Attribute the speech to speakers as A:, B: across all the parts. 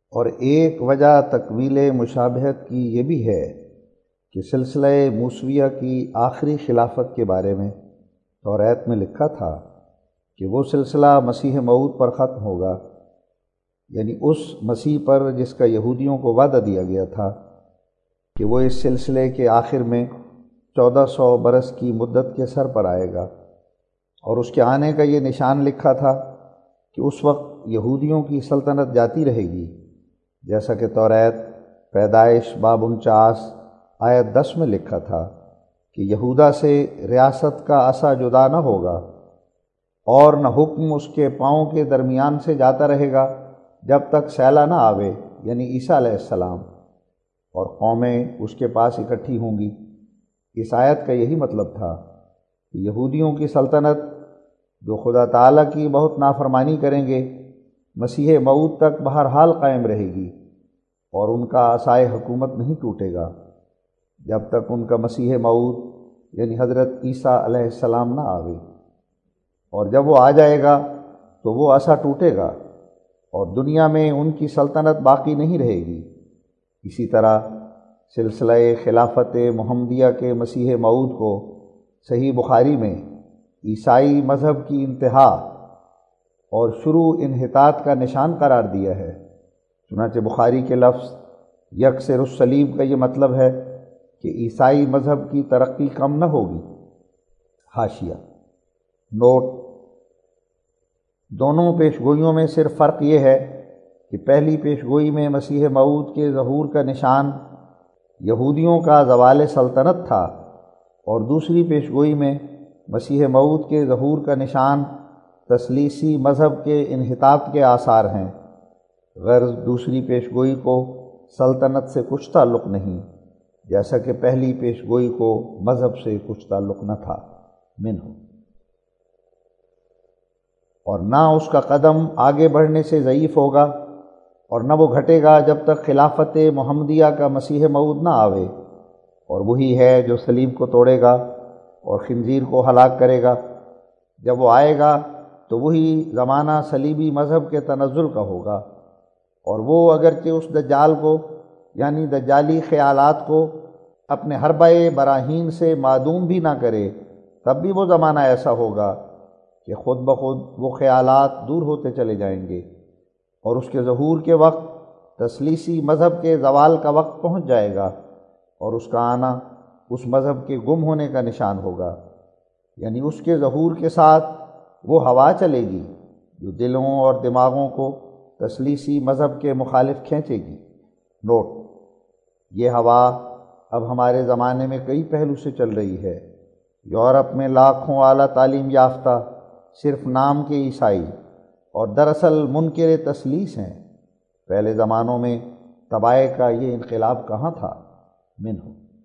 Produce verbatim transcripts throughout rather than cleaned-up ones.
A: اور ایک وجہ تکمیل مشابہت کی یہ بھی ہے کہ سلسلہ موسویہ کی آخری خلافت کے بارے میں توریت میں لکھا تھا کہ وہ سلسلہ مسیح موعود پر ختم ہوگا، یعنی اس مسیح پر جس کا یہودیوں کو وعدہ دیا گیا تھا کہ وہ اس سلسلے کے آخر میں چودہ سو برس کی مدت کے سر پر آئے گا، اور اس کے آنے کا یہ نشان لکھا تھا کہ اس وقت یہودیوں کی سلطنت جاتی رہے گی، جیسا کہ توریت پیدائش باب انچاس آیت دس میں لکھا تھا کہ یہودا سے ریاست کا عصا جدا نہ ہوگا اور نہ حکم اس کے پاؤں کے درمیان سے جاتا رہے گا جب تک سیلہ نہ آوے، یعنی عیسیٰ علیہ السلام، اور قومیں اس کے پاس اکٹھی ہوں گی۔ اس آیت کا یہی مطلب تھا کہ یہودیوں کی سلطنت جو خدا تعالیٰ کی بہت نافرمانی کریں گے مسیح موعود تک بہرحال قائم رہے گی، اور ان کا عصائے حکومت نہیں ٹوٹے گا جب تک ان کا مسیح موعود یعنی حضرت عیسیٰ علیہ السلام نہ آوے، اور جب وہ آ جائے گا تو وہ عصا ٹوٹے گا اور دنیا میں ان کی سلطنت باقی نہیں رہے گی۔ اسی طرح سلسلہ خلافت محمدیہ کے مسیح موعود کو صحیح بخاری میں عیسائی مذہب کی انتہا اور شروع انحطاط کا نشان قرار دیا ہے۔ چنانچہ بخاری کے لفظ یکسر الصلیب کا یہ مطلب ہے کہ عیسائی مذہب کی ترقی کم نہ ہوگی۔ حاشیہ نوٹ: دونوں پیشگوئیوں میں صرف فرق یہ ہے کہ پہلی پیشگوئی میں مسیح موعود کے ظہور کا نشان یہودیوں کا زوال سلطنت تھا، اور دوسری پیشگوئی میں مسیح موعود کے ظہور کا نشان تثلیثی مذہب کے انحطاط کے آثار ہیں۔ غرض دوسری پیشگوئی کو سلطنت سے کچھ تعلق نہیں، جیسا کہ پہلی پیشگوئی کو مذہب سے کچھ تعلق نہ تھا۔ منہ اور نہ اس کا قدم آگے بڑھنے سے ضعیف ہوگا اور نہ وہ گھٹے گا جب تک خلافت محمدیہ کا مسیح موعود نہ آوے، اور وہی ہے جو صلیب کو توڑے گا اور خنزیر کو ہلاک کرے گا۔ جب وہ آئے گا تو وہی زمانہ صلیبی مذہب کے تنزل کا ہوگا، اور وہ اگرچہ اس دجال کو یعنی دجالی خیالات کو اپنے حربہ براہین سے معدوم بھی نہ کرے، تب بھی وہ زمانہ ایسا ہوگا کہ خود بخود وہ خیالات دور ہوتے چلے جائیں گے، اور اس کے ظہور کے وقت تثلیثی مذہب کے زوال کا وقت پہنچ جائے گا، اور اس کا آنا اس مذہب کے گم ہونے کا نشان ہوگا، یعنی اس کے ظہور کے ساتھ وہ ہوا چلے گی جو دلوں اور دماغوں کو تثلیثی مذہب کے مخالف کھینچے گی۔ نوٹ: یہ ہوا اب ہمارے زمانے میں کئی پہلو سے چل رہی ہے۔ یورپ میں لاکھوں اعلیٰ تعلیم یافتہ صرف نام کے عیسائی اور دراصل منکر تثلیث ہیں۔ پہلے زمانوں میں طبائع کا یہ انقلاب کہاں تھا؟ منہ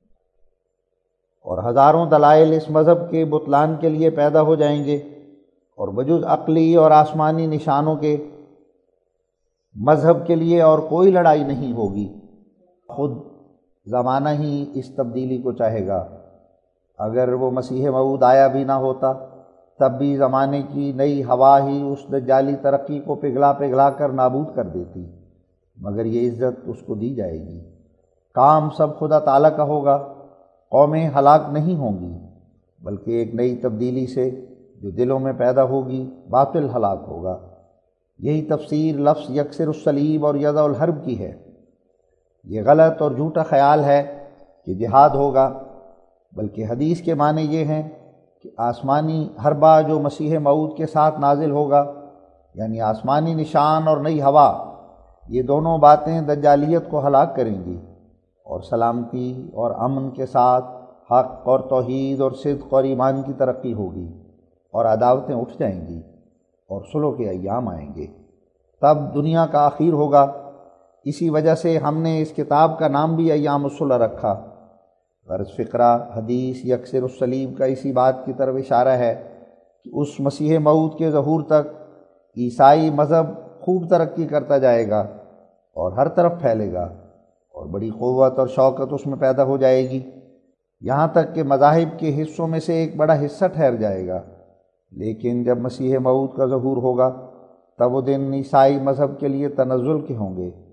A: اور ہزاروں دلائل اس مذہب کے بطلان کے لیے پیدا ہو جائیں گے، اور بجز عقلی اور آسمانی نشانوں کے مذہب کے لیے اور کوئی لڑائی نہیں ہوگی۔ خود زمانہ ہی اس تبدیلی کو چاہے گا۔ اگر وہ مسیح موعود آیا بھی نہ ہوتا تب بھی زمانے کی نئی ہوا ہی اس دجالی ترقی کو پگھلا پگھلا کر نابود کر دیتی، مگر یہ عزت اس کو دی جائے گی۔ کام سب خدا تعالیٰ کا ہوگا، قومیں ہلاک نہیں ہوں گی، بلکہ ایک نئی تبدیلی سے جو دلوں میں پیدا ہوگی باطل ہلاک ہوگا۔ یہی تفسیر لفظ یکسر الصلیب اور یضع الحرب کی ہے۔ یہ غلط اور جھوٹا خیال ہے کہ جہاد ہوگا، بلکہ حدیث کے معنی یہ ہیں کہ آسمانی حربہ جو مسیح موعود کے ساتھ نازل ہوگا، یعنی آسمانی نشان اور نئی ہوا، یہ دونوں باتیں دجالیت کو ہلاک کریں گی، اور سلامتی اور امن کے ساتھ حق اور توحید اور صدق اور ایمان کی ترقی ہوگی، اور عداوتیں اٹھ جائیں گی اور صلح کے ایام آئیں گے۔ تب دنیا کا آخر ہوگا۔ اسی وجہ سے ہم نے اس کتاب کا نام بھی ایام الصلح رکھا۔ غرض فقرہ حدیث یکسر الصلیب کا اسی بات کی طرف اشارہ ہے کہ اس مسیح موعود کے ظہور تک عیسائی مذہب خوب ترقی کرتا جائے گا اور ہر طرف پھیلے گا، اور بڑی قوت اور شوکت اس میں پیدا ہو جائے گی، یہاں تک کہ مذاہب کے حصوں میں سے ایک بڑا حصہ ٹھہر جائے گا۔ لیکن جب مسیح موعود کا ظہور ہوگا تب وہ دن عیسائی مذہب کے لیے تنزل کے ہوں گے،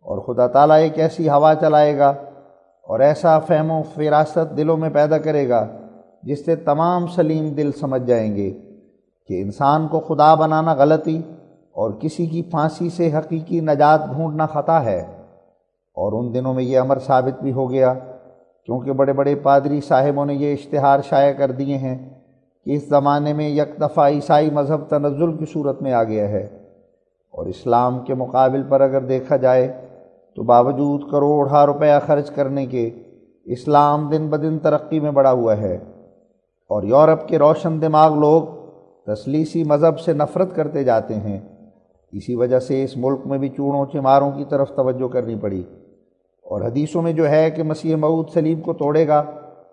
A: اور خدا تعالیٰ ایک ایسی ہوا چلائے گا اور ایسا فہم و فراست دلوں میں پیدا کرے گا جس سے تمام سلیم دل سمجھ جائیں گے کہ انسان کو خدا بنانا غلطی اور کسی کی پھانسی سے حقیقی نجات ڈھونڈنا خطا ہے۔ اور ان دنوں میں یہ امر ثابت بھی ہو گیا، کیونکہ بڑے بڑے پادری صاحبوں نے یہ اشتہار شائع کر دیے ہیں کہ اس زمانے میں یک دفعہ عیسائی مذہب تنزل کی صورت میں آ گیا ہے، اور اسلام کے مقابل پر اگر دیکھا جائے تو باوجود کروڑہ روپیہ خرچ کرنے کے اسلام دن بدن ترقی میں بڑھا ہوا ہے، اور یورپ کے روشن دماغ لوگ تثلیثی مذہب سے نفرت کرتے جاتے ہیں۔ اسی وجہ سے اس ملک میں بھی چوڑوں چماروں کی طرف توجہ کرنی پڑی، اور حدیثوں میں جو ہے کہ مسیح موعود صلیب کو توڑے گا،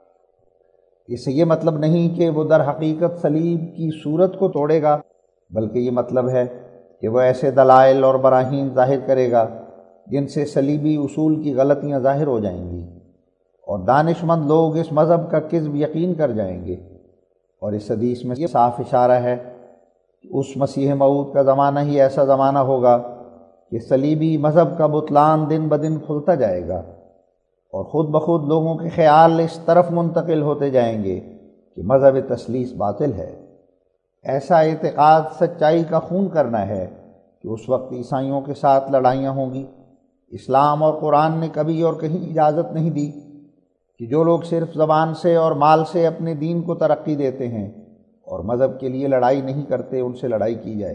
A: اس سے یہ مطلب نہیں کہ وہ در حقیقت صلیب کی صورت کو توڑے گا، بلکہ یہ مطلب ہے کہ وہ ایسے دلائل اور براہین ظاہر کرے گا جن سے صلیبی اصول کی غلطیاں ظاہر ہو جائیں گی، اور دانش مند لوگ اس مذہب کا کذب یقین کر جائیں گے۔ اور اس حدیث میں یہ صاف اشارہ ہے کہ اس مسیح موعود کا زمانہ ہی ایسا زمانہ ہوگا کہ صلیبی مذہب کا بطلان دن بدن کھلتا جائے گا، اور خود بخود لوگوں کے خیال اس طرف منتقل ہوتے جائیں گے کہ مذہب تثلیث باطل ہے۔ ایسا اعتقاد سچائی کا خون کرنا ہے کہ اس وقت عیسائیوں کے ساتھ لڑائیاں ہوں گی۔ اسلام اور قرآن نے کبھی اور کہیں اجازت نہیں دی کہ جو لوگ صرف زبان سے اور مال سے اپنے دین کو ترقی دیتے ہیں اور مذہب کے لیے لڑائی نہیں کرتے، ان سے لڑائی کی جائے۔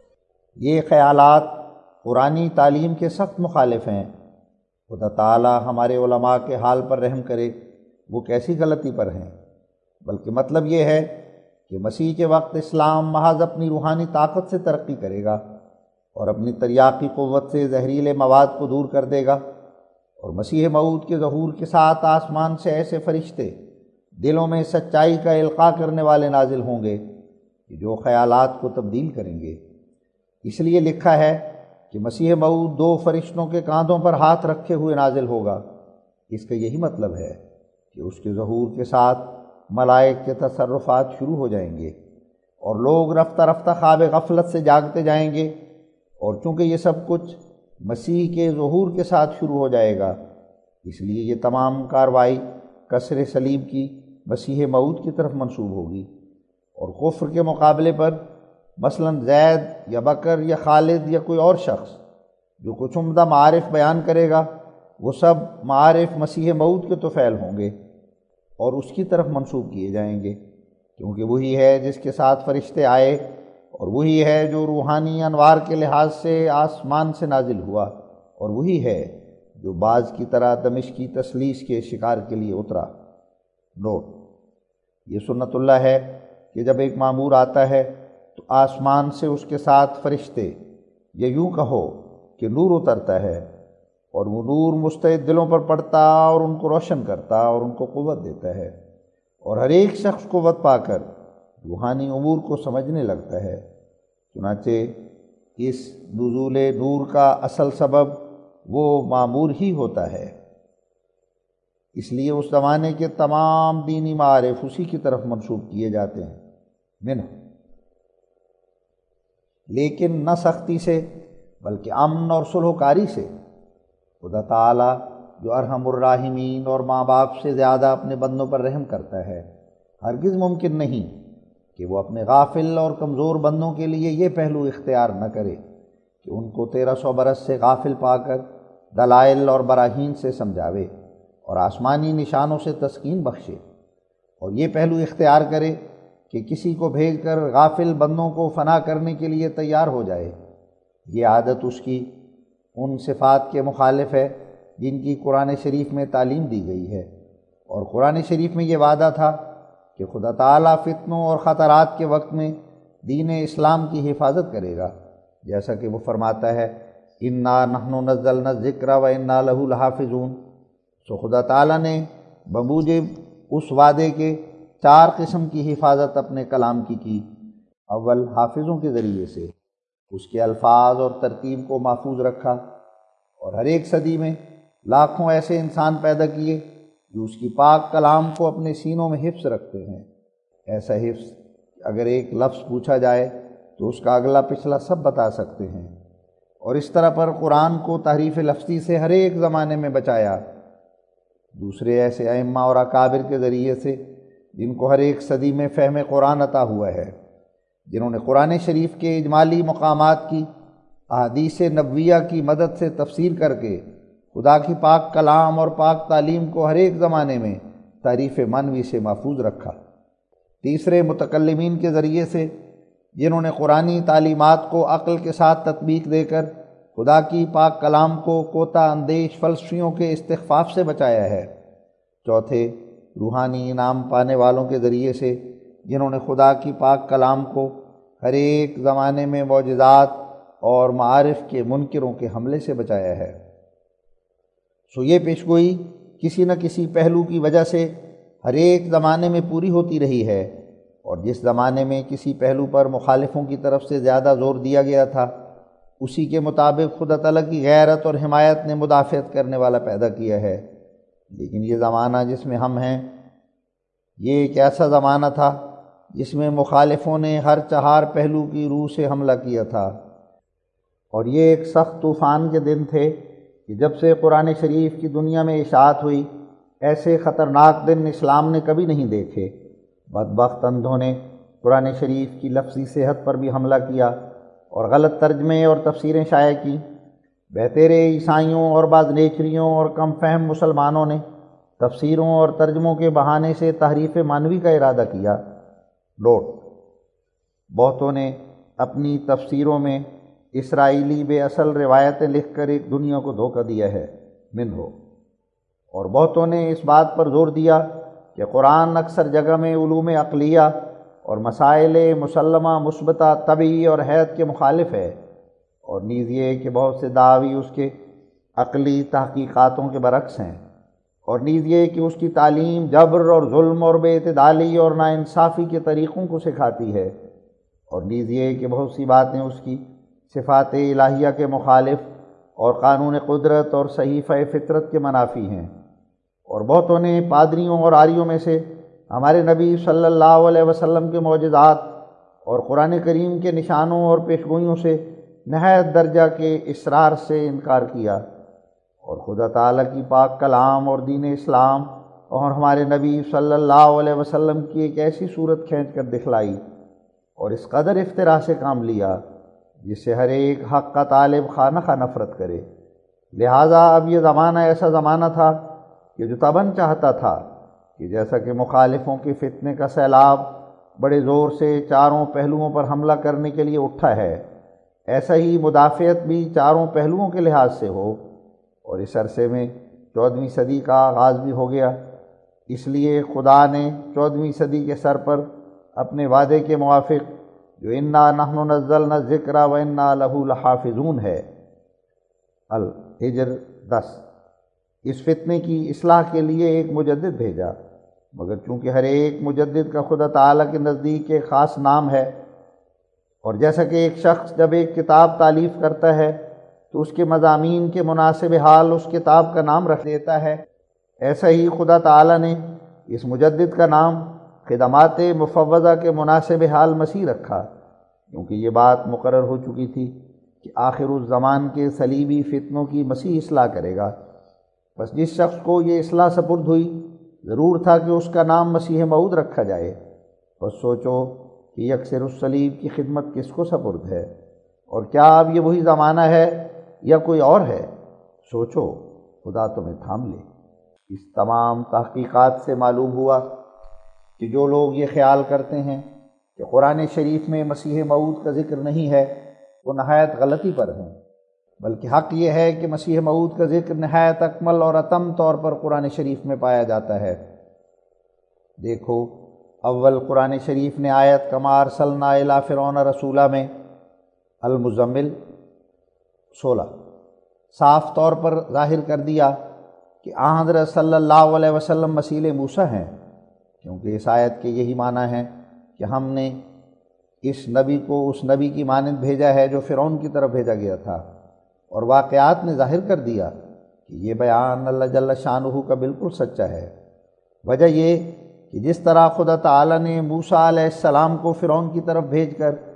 A: یہ خیالات قرآنی تعلیم کے سخت مخالف ہیں۔ خدا تعالیٰ ہمارے علماء کے حال پر رحم کرے، وہ کیسی غلطی پر ہیں۔ بلکہ مطلب یہ ہے کہ مسیح کے وقت اسلام محض اپنی روحانی طاقت سے ترقی کرے گا اور اپنی تریاقی قوت سے زہریلے مواد کو دور کر دے گا، اور مسیح موعود کے ظہور کے ساتھ آسمان سے ایسے فرشتے دلوں میں سچائی کا القاء کرنے والے نازل ہوں گے کہ جو خیالات کو تبدیل کریں گے۔ اس لیے لکھا ہے کہ مسیح موعود دو فرشتوں کے کاندھوں پر ہاتھ رکھے ہوئے نازل ہوگا۔ اس کا یہی مطلب ہے کہ اس کے ظہور کے ساتھ ملائک کے تصرفات شروع ہو جائیں گے، اور لوگ رفتہ رفتہ خواب غفلت سے جاگتے جائیں گے، اور چونکہ یہ سب کچھ مسیح کے ظہور کے ساتھ شروع ہو جائے گا، اس لیے یہ تمام کارروائی کسر صلیب کی مسیح موعود کی طرف منسوب ہوگی، اور کفر کے مقابلے پر مثلاً زید یا بکر یا خالد یا کوئی اور شخص جو کچھ عمدہ معارف بیان کرے گا، وہ سب معارف مسیح موعود کے طفیل ہوں گے اور اس کی طرف منسوب کیے جائیں گے، کیونکہ وہی ہے جس کے ساتھ فرشتے آئے، اور وہی ہے جو روحانی انوار کے لحاظ سے آسمان سے نازل ہوا، اور وہی ہے جو باز کی طرح دمشقی تثلیث کے شکار کے لیے اترا۔ نوٹ: یہ سنت اللہ ہے کہ جب ایک مامور آتا ہے تو آسمان سے اس کے ساتھ فرشتے، یا یوں کہو کہ نور اترتا ہے، اور وہ نور مستعد دلوں پر پڑتا اور ان کو روشن کرتا اور ان کو قوت دیتا ہے، اور ہر ایک شخص قوت پا کر روحانی امور کو سمجھنے لگتا ہے۔ چنانچہ اس نزول نور کا اصل سبب وہ مامور ہی ہوتا ہے، اس لیے اس زمانے کے تمام دینی معارف اسی کی طرف منسوب کیے جاتے ہیں۔ منہ لیکن نہ سختی سے بلکہ امن اور صلح کاری سے۔ خدا تعالیٰ جو ارحم الراحمین اور ماں باپ سے زیادہ اپنے بندوں پر رحم کرتا ہے، ہرگز ممکن نہیں کہ وہ اپنے غافل اور کمزور بندوں کے لیے یہ پہلو اختیار نہ کرے کہ ان کو تیرہ سو برس سے غافل پا کر دلائل اور براہین سے سمجھاوے اور آسمانی نشانوں سے تسکین بخشے، اور یہ پہلو اختیار کرے کہ کسی کو بھیج کر غافل بندوں کو فنا کرنے کے لیے تیار ہو جائے۔ یہ عادت اس کی ان صفات کے مخالف ہے جن کی قرآن شریف میں تعلیم دی گئی ہے، اور قرآن شریف میں یہ وعدہ تھا کہ خدا تعالیٰ فتنوں اور خطرات کے وقت میں دین اسلام کی حفاظت کرے گا، جیسا کہ وہ فرماتا ہے انا نحن نزلنا الذکر و انا لہ لحافظون۔ سو خدا تعالیٰ نے بموجب اس وعدے کے چار قسم کی حفاظت اپنے کلام کی کی۔ اول، حافظوں کے ذریعے سے اس کے الفاظ اور ترتیب کو محفوظ رکھا، اور ہر ایک صدی میں لاکھوں ایسے انسان پیدا کیے جو اس کی پاک کلام کو اپنے سینوں میں حفظ رکھتے ہیں۔ ایسا حفظ کہ اگر ایک لفظ پوچھا جائے تو اس کا اگلا پچھلا سب بتا سکتے ہیں، اور اس طرح پر قرآن کو تحریف لفظی سے ہر ایک زمانے میں بچایا۔ دوسرے ایسے ائمہ اور اکابر کے ذریعے سے جن کو ہر ایک صدی میں فہم قرآن عطا ہوا ہے، جنہوں نے قرآن شریف کے اجمالی مقامات کی احادیث نبویہ کی مدد سے تفسیر کر کے خدا کی پاک کلام اور پاک تعلیم کو ہر ایک زمانے میں تعریف معنوی سے محفوظ رکھا۔ تیسرے متکلمین کے ذریعے سے جنہوں نے قرآنی تعلیمات کو عقل کے ساتھ تطبیق دے کر خدا کی پاک کلام کو کوتا اندیش فلسفیوں کے استخفاف سے بچایا ہے۔ چوتھے روحانی انعام پانے والوں کے ذریعے سے جنہوں نے خدا کی پاک کلام کو ہر ایک زمانے میں معجزات اور معارف کے منکروں کے حملے سے بچایا ہے۔ سو یہ پیشگوئی کسی نہ کسی پہلو کی وجہ سے ہر ایک زمانے میں پوری ہوتی رہی ہے، اور جس زمانے میں کسی پہلو پر مخالفوں کی طرف سے زیادہ زور دیا گیا تھا، اسی کے مطابق خدا تعالیٰ کی غیرت اور حمایت نے مدافعت کرنے والا پیدا کیا ہے۔ لیکن یہ زمانہ جس میں ہم ہیں، یہ ایک ایسا زمانہ تھا جس میں مخالفوں نے ہر چہار پہلو کی روح سے حملہ کیا تھا، اور یہ ایک سخت طوفان کے دن تھے کہ جب سے قرآن شریف کی دنیا میں اشاعت ہوئی، ایسے خطرناک دن اسلام نے کبھی نہیں دیکھے۔ بدبخت اندھوں نے قرآن شریف کی لفظی صحت پر بھی حملہ کیا اور غلط ترجمے اور تفسیریں شائع کی۔ بہتیرے عیسائیوں اور بعض نیچریوں اور کم فہم مسلمانوں نے تفسیروں اور ترجموں کے بہانے سے تحریف معنوی کا ارادہ کیا۔ نوٹ: بہتوں نے اپنی تفسیروں میں اسرائیلی بے اصل روایتیں لکھ کر ایک دنیا کو دھوکہ دیا ہے، منہو۔ اور بہتوں نے اس بات پر زور دیا کہ قرآن اکثر جگہ میں علوم عقلیہ اور مسائل مسلمہ مثبتہ طبعی اور حیت کے مخالف ہے، اور نیز یہ کہ بہت سے دعوی اس کے عقلی تحقیقاتوں کے برعکس ہیں، اور نیز یہ کہ اس کی تعلیم جبر اور ظلم اور بے اعتدالی اور ناانصافی کے طریقوں کو سکھاتی ہے، اور نیز یہ کہ بہت سی باتیں اس کی صفات الہیہ کے مخالف اور قانون قدرت اور صحیفہ فطرت کے منافی ہیں۔ اور بہتوں نے پادریوں اور آریوں میں سے ہمارے نبی صلی اللہ علیہ وسلم کے معجزات اور قرآن کریم کے نشانوں اور پیشگوئیوں سے نہایت درجہ کے اصرار سے انکار کیا، اور خدا تعالیٰ کی پاک کلام اور دین اسلام اور ہمارے نبی صلی اللہ علیہ وسلم کی ایک ایسی صورت کھینچ کر دکھلائی اور اس قدر افتراء سے کام لیا جس سے ہر ایک حق کا طالب خواہ نہ خواہ نفرت کرے۔ لہٰذا اب یہ زمانہ ایسا زمانہ تھا کہ جو تباً چاہتا تھا کہ جیسا کہ مخالفوں کے فتنے کا سیلاب بڑے زور سے چاروں پہلوؤں پر حملہ کرنے کے لیے اٹھا ہے، ایسا ہی مدافعت بھی چاروں پہلوؤں کے لحاظ سے ہو۔ اور اس عرصے میں چودھویں صدی کا آغاز بھی ہو گیا، اس لیے خدا نے چودھویں صدی کے سر پر اپنے وعدے کے موافق جو انا نحن نزلنا الذکر و انا لہ لحافظون ہے، الحجر دس، اس فتنے کی اصلاح کے لیے ایک مجدد بھیجا، مگر چونکہ ہر ایک مجدد کا خدا تعالیٰ کے نزدیک ایک خاص نام ہے، اور جیسا کہ ایک شخص جب ایک کتاب تالیف کرتا ہے تو اس کے مضامین کے مناسب حال اس کتاب کا نام رکھ دیتا ہے، ایسا ہی خدا تعالیٰ نے اس مجدد کا نام خدمات مفوضہ کے مناسب حال مسیح رکھا، کیونکہ یہ بات مقرر ہو چکی تھی کہ آخر الزمان کے صلیبی فتنوں کی مسیح اصلاح کرے گا۔ بس جس شخص کو یہ اصلاح سپرد ہوئی، ضرور تھا کہ اس کا نام مسیح موعود رکھا جائے۔ بس سوچو کہ یکسر الصلیب کی خدمت کس کو سپرد ہے، اور کیا اب یہ وہی زمانہ ہے یا کوئی اور ہے؟ سوچو، خدا تمہیں تھام لے۔ اس تمام تحقیقات سے معلوم ہوا کہ جو لوگ یہ خیال کرتے ہیں کہ قرآن شریف میں مسیح موعود کا ذکر نہیں ہے، وہ نہایت غلطی پر ہیں، بلکہ حق یہ ہے کہ مسیح موعود کا ذکر نہایت اکمل اور اتم طور پر قرآن شریف میں پایا جاتا ہے۔ دیکھو، اول قرآن شریف نے آیت کما ارسلنا الی فرعون رسولا میں المزمل سولہ صاف طور پر ظاہر کر دیا کہ آن حضرت صلی اللہ علیہ وسلم مثیل موسیٰ ہیں، کیونکہ اس آیت کے یہی معنی ہے کہ ہم نے اس نبی کو اس نبی کی مانند بھیجا ہے جو فرعون کی طرف بھیجا گیا تھا، اور واقعات نے ظاہر کر دیا کہ یہ بیان اللہ جل شانہ کا بالکل سچا ہے۔ وجہ یہ کہ جس طرح خدا تعالیٰ نے موسیٰ علیہ السلام کو فرعون کی طرف بھیج کر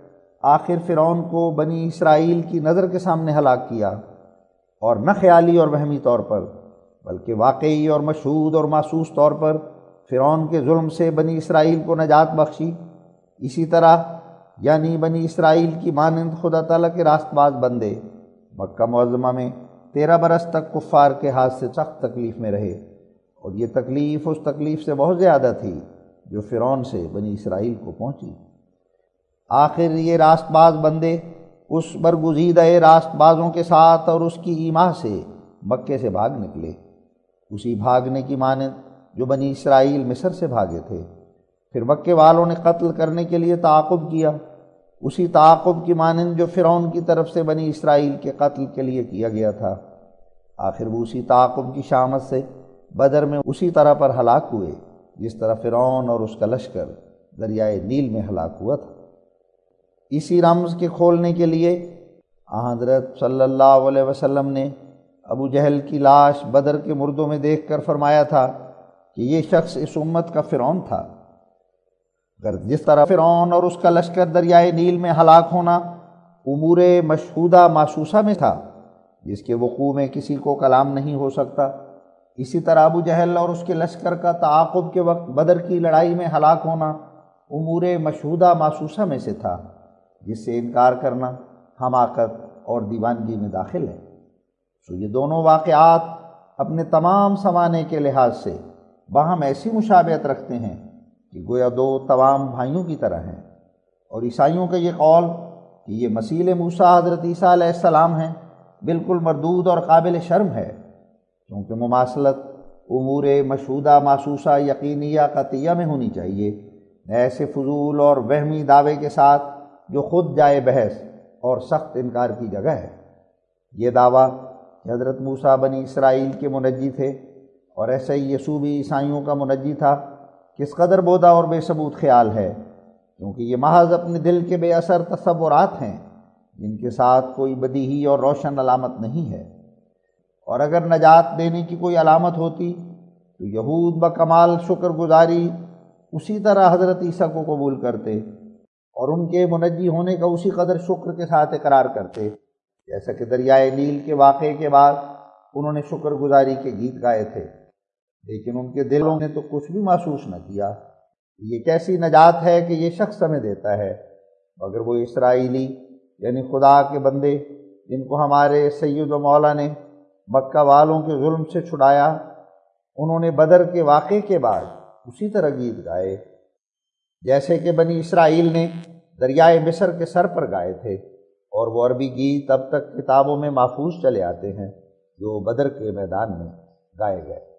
A: آخر فرعون کو بنی اسرائیل کی نظر کے سامنے ہلاک کیا، اور نہ خیالی اور وہمی طور پر بلکہ واقعی اور مشہود اور محسوس طور پر فرعون کے ظلم سے بنی اسرائیل کو نجات بخشی۔ اسی طرح یعنی بنی اسرائیل کی مانند خدا تعالیٰ کے راست باز بندے مکہ معظمہ میں تیرہ برس تک کفار کے ہاتھ سے سخت تکلیف میں رہے، اور یہ تکلیف اس تکلیف سے بہت زیادہ تھی جو فرعون سے بنی اسرائیل کو پہنچی۔ آخر یہ راست باز بندے اس برگزیدہ راست بازوں کے ساتھ اور اس کی ایماں سے مکے سے بھاگ نکلے، اسی بھاگنے کی مانند جو بنی اسرائیل مصر سے بھاگے تھے۔ پھر مکے والوں نے قتل کرنے کے لیے تعاقب کیا، اسی تعاقب کی مانند جو فرعون کی طرف سے بنی اسرائیل کے قتل کے لیے کیا گیا تھا۔ آخر وہ اسی تعاقب کی شامت سے بدر میں اسی طرح پر ہلاک ہوئے جس طرح فرعون اور اس کا لشکر دریائے نیل میں ہلاک ہوا تھا۔ اسی رمز کے کھولنے کے لیے حضرت صلی اللہ علیہ وسلم نے ابو جہل کی لاش بدر کے مردوں میں دیکھ کر فرمایا تھا کہ یہ شخص اس امت کا فرعون تھا۔ اگر جس طرح فرعون اور اس کا لشکر دریائے نیل میں ہلاک ہونا امور مشہودہ محسوسہ میں تھا جس کے وقوع میں کسی کو کلام نہیں ہو سکتا، اسی طرح ابو جہل اور اس کے لشکر کا تعاقب کے وقت بدر کی لڑائی میں ہلاک ہونا امور مشہودہ محسوسہ میں سے تھا جس سے انکار کرنا حماقت اور دیوانگی میں داخل ہے۔ سو یہ دونوں واقعات اپنے تمام سمانے کے لحاظ سے باہم ایسی مشابہت رکھتے ہیں کہ گویا دو تمام بھائیوں کی طرح ہیں، اور عیسائیوں کا یہ قول کہ یہ مسیح موسیٰ حضرت عیسیٰ علیہ السلام ہیں بالکل مردود اور قابل شرم ہے، کیونکہ مماثلت امور مشہودہ محسوسہ یقینیہ قطعیہ میں ہونی چاہیے، ایسے فضول اور وہمی دعوے کے ساتھ جو خود جائے بحث اور سخت انکار کی جگہ ہے۔ یہ دعویٰ کہ حضرت موسیٰ بنی اسرائیل کے منجی تھے اور ایسے ہی یسوع بھی عیسائیوں کا منجی تھا، کس قدر بودھا اور بے ثبوت خیال ہے، کیونکہ یہ محض اپنے دل کے بے اثر تصورات ہیں جن کے ساتھ کوئی بدیہی اور روشن علامت نہیں ہے۔ اور اگر نجات دینے کی کوئی علامت ہوتی تو یہود بکمال شکر گزاری اسی طرح حضرت عیسیٰ کو قبول کرتے اور ان کے منجی ہونے کا اسی قدر شکر کے ساتھ اقرار کرتے، جیسا کہ دریائے نیل کے واقعے کے بعد انہوں نے شکر گزاری کے گیت گائے تھے، لیکن ان کے دلوں نے تو کچھ بھی محسوس نہ کیا۔ یہ کیسی نجات ہے کہ یہ شخص ہمیں دیتا ہے، مگر وہ اسرائیلی یعنی خدا کے بندے جن کو ہمارے سید و مولا نے مکہ والوں کے ظلم سے چھڑایا، انہوں نے بدر کے واقعے کے بعد اسی طرح گیت گائے جیسے کہ بنی اسرائیل نے دریائے مصر کے سر پر گائے تھے، اور وہ عربی گیت اب تک کتابوں میں محفوظ چلے آتے ہیں جو بدر کے میدان میں گائے گئے۔